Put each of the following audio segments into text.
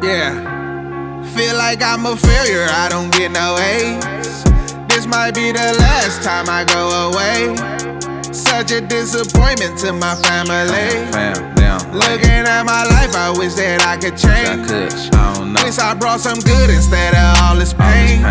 Yeah. Feel like I'm a failure, I don't get no A's. This might be the last time I go away. Such a disappointment to my family. Looking at my life, I wish that I could change. Wish I brought some good instead of all this pain.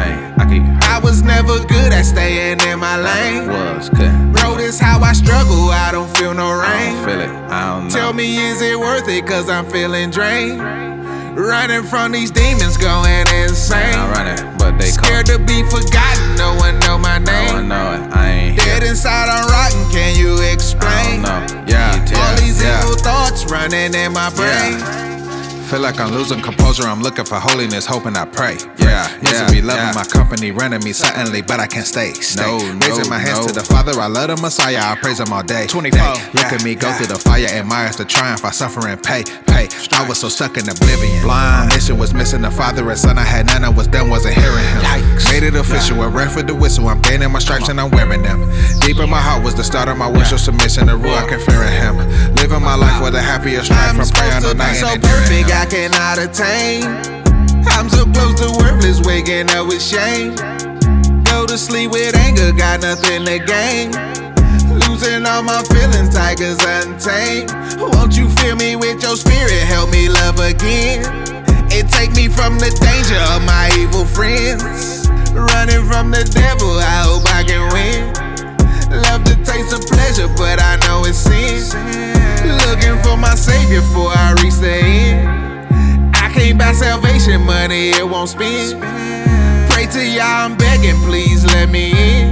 I was never good at staying in my lane. Road is how I struggle, I don't feel no rain. Tell me, is it worth it? Cause I'm feeling drained. Running from these demons, going insane. Scared to be forgotten, no one know my name. Dead inside, I'm rotten, can you explain? All these evil thoughts running in my brain. Feel like I'm losing composure, I'm looking for holiness, hoping I pray. Misery loving my company, running me suddenly, but I can't stay. Raising my hands to the Father, I love the Messiah, I praise him all day. 24. Look at me go through the fire, admires the triumph, I suffer and pay. I was so stuck in oblivion. Blind. Mission was missing the Father and Son, I had none, I was done, wasn't hearing him. Made it official, a ref for the whistle, I'm gaining my stripes and I'm wearing them. Deep in my heart was the start of my worship submission, the Ruach and fearing him. Living my life with a happier strife from praying all night and enduring him. I cannot attain. I'm so close to worthless, waking up with shame. Go to sleep with anger, got nothing to gain. Losing all my feelings, tigers untamed. Won't you fill me with your spirit, help me love again. It take me from the danger of my evil friends. Running from the devil, I hope I can win. Love the taste of pleasure, but I know it's sin. Looking for my savior before I reach the end. Can't buy salvation, money it won't spend. Pray to y'all, I'm begging, please let me in.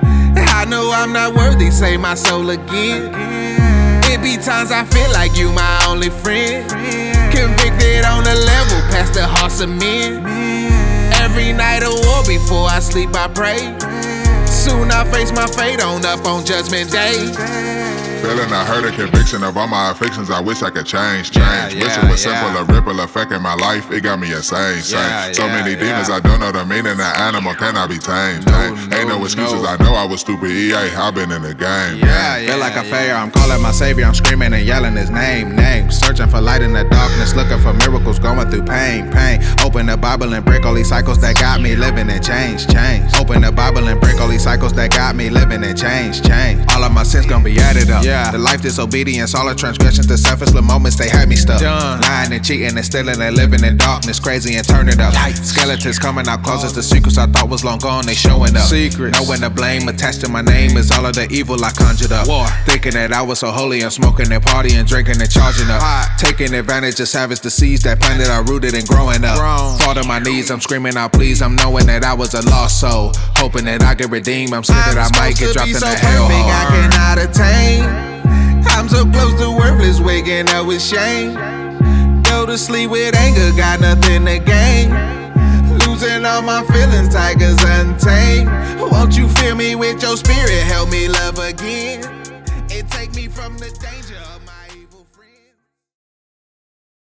I know I'm not worthy, save my soul again. It be times I feel like you my only friend. Convicted on a level, past the hearts of men. Every night a war, before I sleep I pray. Soon I face my fate on up on Judgment Day. Feeling I heard a conviction of all my afflictions, I wish I could change. Wish it was simple, a ripple effect in my life, it got me insane. So many demons, I don't know the meaning, the animal cannot be tamed. Ain't no excuses, I know I was stupid, EA, I've been in the game. Feel like a failure, I'm calling my savior, I'm screaming and yelling his name. Searching for light in the darkness, looking for miracles, going through pain. Open the Bible and break all these cycles that got me living in change. Open the Bible and break all these cycles that got me living in change. All of my sins gonna be added up. The life disobedience, all the transgressions, the selfish little moments, they had me stuck. Lying and cheating and stealing and living in darkness, crazy and turning up. Skeletons coming out closest, the secrets I thought was long gone, they showing up. Knowing the blame attached to my name is all of the evil I conjured up. Thinking that I was so holy, I'm smoking and partying, drinking and charging up. Taking advantage of savage disease, that plant that I rooted and growing up. Fall to my knees, I'm screaming out please, I'm knowing that I was a lost soul. Hoping that I get redeemed, I'm scared that I might get dropped in the hellhole. I cannot attain. I'm so close to worthless, waking up with shame. Go to sleep with anger, got nothing to gain. Losing all my feelings, tigers untamed. Won't you fill me with your spirit, help me love again. It take me from the danger of my